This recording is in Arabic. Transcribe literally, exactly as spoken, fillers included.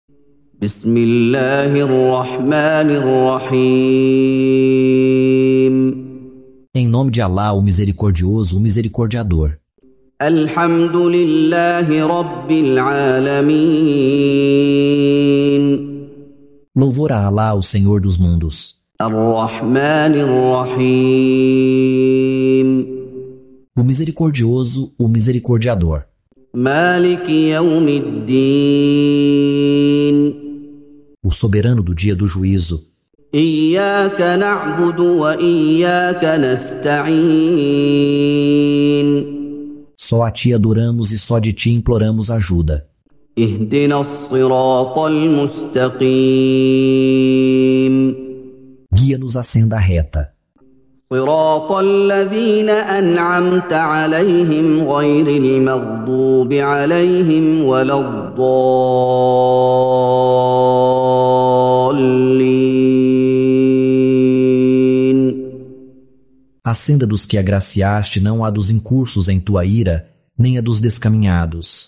بسم الله الرحمن الرحيم Em nome de Alá, o Misericordioso, o Misericordiador. الحمد لله رب العالمين Louvor a Alá, o Senhor dos mundos. الرحمن الرحيم O Misericordioso, o Misericordiador. مالك يوم الدين O Soberano do dia do juízo. إياك نعبد وإياك نستعين Só a Ti adoramos e só de Ti imploramos ajuda. اهدنا الصراط المستقيم Guia-nos à senda reta. صراط الذين أنعمت عليهم غير المغضوب عليهم ولا الضالين. A senda dos que agraciaste não a dos incursos em Tua ira, nem a dos descaminhados.